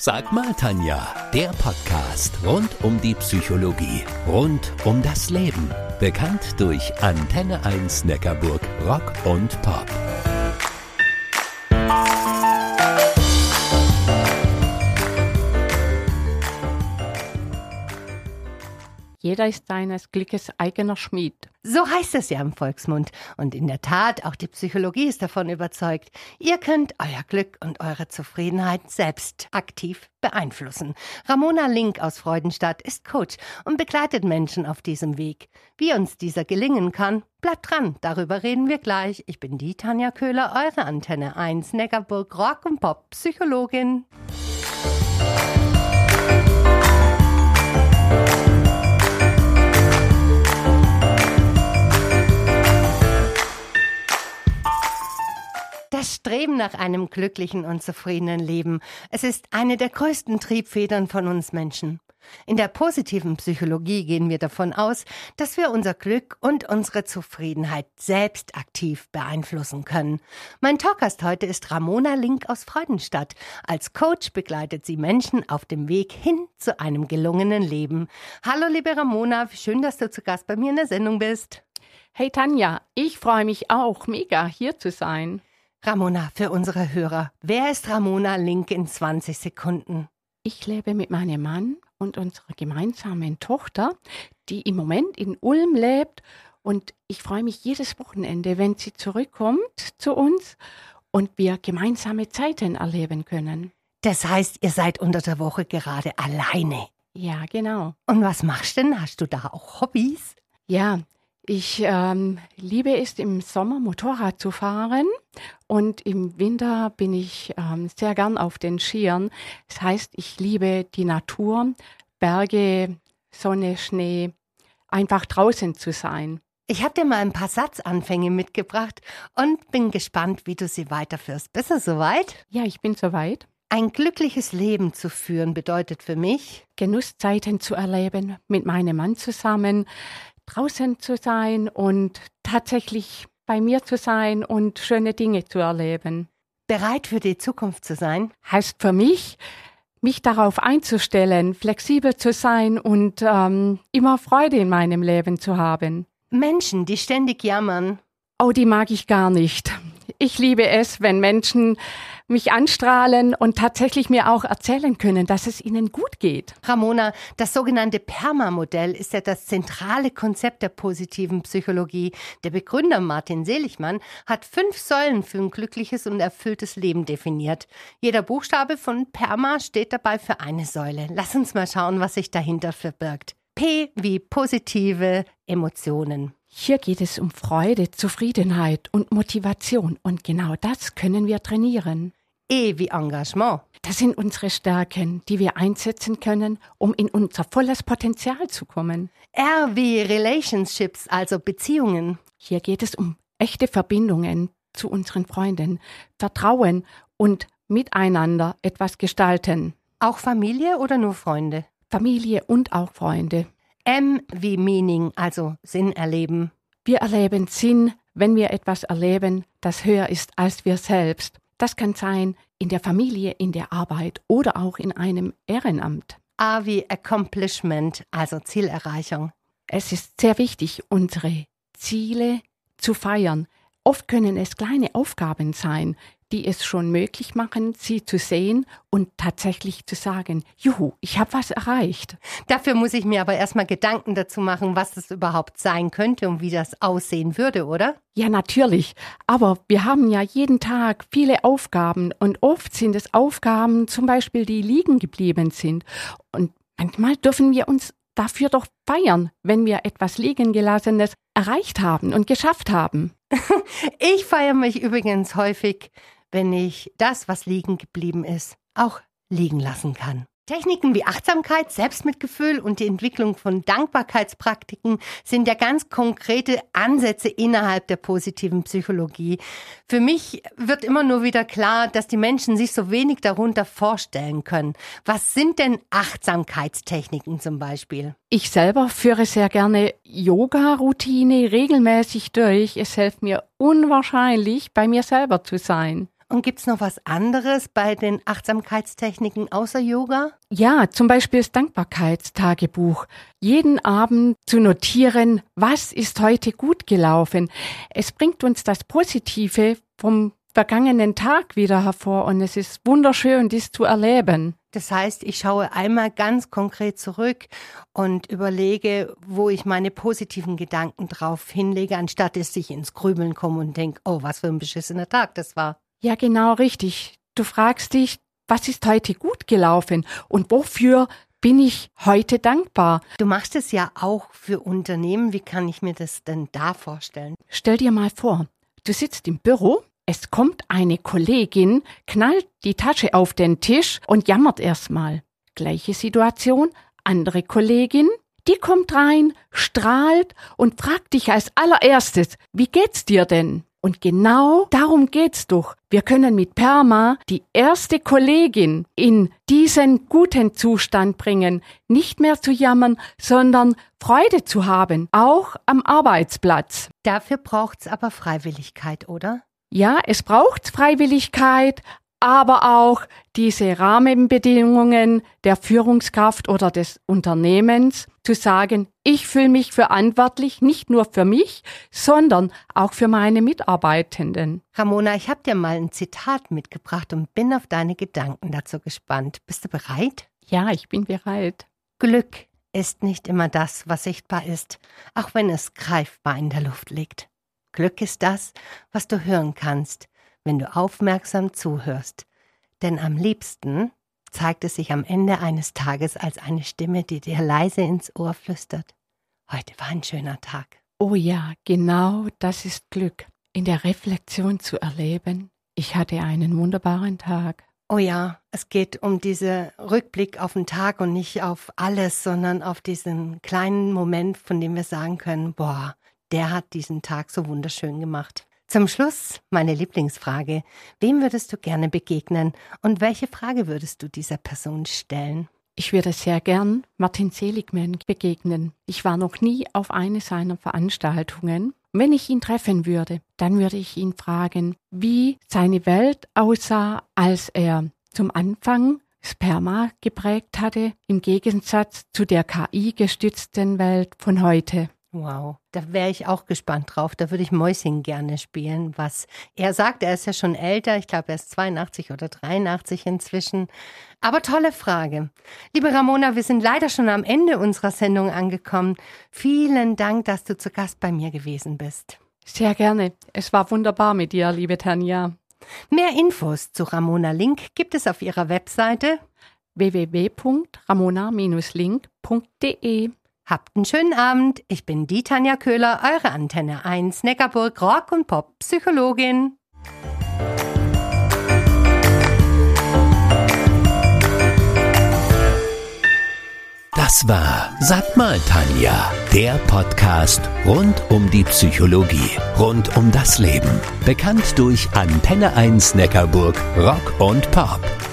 Sag mal, Tanja, der Podcast rund um die Psychologie, rund um das Leben. Bekannt durch Antenne 1 Neckarburg Rock und Pop. Jeder ist seines Glückes eigener Schmied. So heißt es ja im Volksmund. Und in der Tat, auch die Psychologie ist davon überzeugt. Ihr könnt euer Glück und eure Zufriedenheit selbst aktiv beeinflussen. Ramona Link aus Freudenstadt ist Coach und begleitet Menschen auf diesem Weg. Wie uns dieser gelingen kann, bleibt dran, darüber reden wir gleich. Ich bin die Tanja Köhler, eure Antenne 1 Neckarburg Rock und Pop Psychologin. Das Streben nach einem glücklichen und zufriedenen Leben, es ist eine der größten Triebfedern von uns Menschen. In der positiven Psychologie gehen wir davon aus, dass wir unser Glück und unsere Zufriedenheit selbst aktiv beeinflussen können. Mein Talkgast heute ist Ramona Link aus Freudenstadt. Als Coach begleitet sie Menschen auf dem Weg hin zu einem gelungenen Leben. Hallo liebe Ramona, schön, dass du zu Gast bei mir in der Sendung bist. Hey Tanja, ich freue mich auch mega, hier zu sein. Ramona, für unsere Hörer, wer ist Ramona Link in 20 Sekunden? Ich lebe mit meinem Mann und unserer gemeinsamen Tochter, die im Moment in Ulm lebt. Und ich freue mich jedes Wochenende, wenn sie zurückkommt zu uns und wir gemeinsame Zeiten erleben können. Das heißt, ihr seid unter der Woche gerade alleine? Ja, genau. Und was machst du denn? Hast du da auch Hobbys? Ja, ich liebe es, im Sommer Motorrad zu fahren und im Winter bin ich sehr gern auf den Skiern. Das heißt, ich liebe die Natur, Berge, Sonne, Schnee, einfach draußen zu sein. Ich habe dir mal ein paar Satzanfänge mitgebracht und bin gespannt, wie du sie weiterführst. Bist du soweit? Ja, ich bin soweit. Ein glückliches Leben zu führen bedeutet für mich, Genusszeiten zu erleben, mit meinem Mann zusammen, draußen zu sein und tatsächlich bei mir zu sein und schöne Dinge zu erleben. bereit für die Zukunft zu sein. Heißt für mich darauf einzustellen, flexibel zu sein und immer Freude in meinem Leben zu haben. Menschen, die ständig jammern. Oh, die mag ich gar nicht. Ich liebe es, wenn Menschen mich anstrahlen und tatsächlich mir auch erzählen können, dass es ihnen gut geht. Ramona, das sogenannte PERMA-Modell ist ja das zentrale Konzept der positiven Psychologie. Der Begründer Martin Seligmann hat 5 Säulen für ein glückliches und erfülltes Leben definiert. Jeder Buchstabe von PERMA steht dabei für eine Säule. Lass uns mal schauen, was sich dahinter verbirgt. P wie positive Emotionen. Hier geht es um Freude, Zufriedenheit und Motivation. Und genau das können wir trainieren. E wie Engagement. Das sind unsere Stärken, die wir einsetzen können, um in unser volles Potenzial zu kommen. R wie Relationships, also Beziehungen. Hier geht es um echte Verbindungen zu unseren Freunden, Vertrauen und miteinander etwas gestalten. Auch Familie oder nur Freunde? Familie und auch Freunde. M wie Meaning, also Sinn erleben. Wir erleben Sinn, wenn wir etwas erleben, das höher ist als wir selbst. Das kann sein in der Familie, in der Arbeit oder auch in einem Ehrenamt. A wie Accomplishment, also Zielerreichung. Es ist sehr wichtig, unsere Ziele zu feiern. Oft können es kleine Aufgaben sein, die es schon möglich machen, sie zu sehen und tatsächlich zu sagen, juhu, ich habe was erreicht. Dafür muss ich mir aber erstmal Gedanken dazu machen, was das überhaupt sein könnte und wie das aussehen würde, oder? Ja, natürlich. Aber wir haben ja jeden Tag viele Aufgaben und oft sind es Aufgaben, zum Beispiel, die liegen geblieben sind. Und manchmal dürfen wir uns dafür doch feiern, wenn wir etwas Liegengelassenes erreicht haben und geschafft haben. Ich feiere mich übrigens häufig, wenn ich das, was liegen geblieben ist, auch liegen lassen kann. Techniken wie Achtsamkeit, Selbstmitgefühl und die Entwicklung von Dankbarkeitspraktiken sind ja ganz konkrete Ansätze innerhalb der positiven Psychologie. Für mich wird immer nur wieder klar, dass die Menschen sich so wenig darunter vorstellen können. Was sind denn Achtsamkeitstechniken zum Beispiel? Ich selber führe sehr gerne Yoga-Routine regelmäßig durch. Es hilft mir unwahrscheinlich, bei mir selber zu sein. Und gibt's noch was anderes bei den Achtsamkeitstechniken außer Yoga? Ja, zum Beispiel das Dankbarkeitstagebuch. Jeden Abend zu notieren, was ist heute gut gelaufen. Es bringt uns das Positive vom vergangenen Tag wieder hervor und es ist wunderschön, dies zu erleben. Das heißt, ich schaue einmal ganz konkret zurück und überlege, wo ich meine positiven Gedanken drauf hinlege, anstatt dass ich ins Grübeln komme und denke, oh, was für ein beschissener Tag das war. Ja, genau richtig. Du fragst dich, was ist heute gut gelaufen und wofür bin ich heute dankbar? Du machst es ja auch für Unternehmen. Wie kann ich mir das denn da vorstellen? Stell dir mal vor, du sitzt im Büro, es kommt eine Kollegin, knallt die Tasche auf den Tisch und jammert erstmal. Gleiche Situation, andere Kollegin, die kommt rein, strahlt und fragt dich als allererstes, wie geht's dir denn? Und genau darum geht's doch. Wir können mit PERMA die erste Kollegin in diesen guten Zustand bringen, nicht mehr zu jammern, sondern Freude zu haben, auch am Arbeitsplatz. Dafür braucht's aber Freiwilligkeit, oder? Ja, es braucht Freiwilligkeit, aber auch diese Rahmenbedingungen der Führungskraft oder des Unternehmens zu sagen, ich fühle mich verantwortlich, nicht nur für mich, sondern auch für meine Mitarbeitenden. Ramona, ich habe dir mal ein Zitat mitgebracht und bin auf deine Gedanken dazu gespannt. Bist du bereit? Ja, ich bin bereit. Glück ist nicht immer das, was sichtbar ist, auch wenn es greifbar in der Luft liegt. Glück ist das, was du hören kannst, wenn du aufmerksam zuhörst. Denn am liebsten zeigt es sich am Ende eines Tages als eine Stimme, die dir leise ins Ohr flüstert. Heute war ein schöner Tag. Oh ja, genau das ist Glück, in der Reflexion zu erleben. Ich hatte einen wunderbaren Tag. Oh ja, es geht um diesen Rückblick auf den Tag und nicht auf alles, sondern auf diesen kleinen Moment, von dem wir sagen können, boah, der hat diesen Tag so wunderschön gemacht. Zum Schluss meine Lieblingsfrage. Wem würdest du gerne begegnen und welche Frage würdest du dieser Person stellen? Ich würde sehr gern Martin Seligman begegnen. Ich war noch nie auf eine seiner Veranstaltungen. Wenn ich ihn treffen würde, dann würde ich ihn fragen, wie seine Welt aussah, als er zum Anfang das PERMA geprägt hatte, im Gegensatz zu der KI-gestützten Welt von heute. Wow, da wäre ich auch gespannt drauf. Da würde ich Mäuschen gerne spielen, was er sagt. Er ist ja schon älter. Ich glaube, er ist 82 oder 83 inzwischen. Aber tolle Frage. Liebe Ramona, wir sind leider schon am Ende unserer Sendung angekommen. Vielen Dank, dass du zu Gast bei mir gewesen bist. Sehr gerne. Es war wunderbar mit dir, liebe Tanja. Mehr Infos zu Ramona Link gibt es auf ihrer Webseite www.ramona-link.de. Habt einen schönen Abend. Ich bin die Tanja Köhler, eure Antenne 1 Neckarburg Rock- und Pop-Psychologin. Das war Sag mal, Tanja, der Podcast rund um die Psychologie, rund um das Leben. Bekannt durch Antenne 1 Neckarburg Rock und Pop.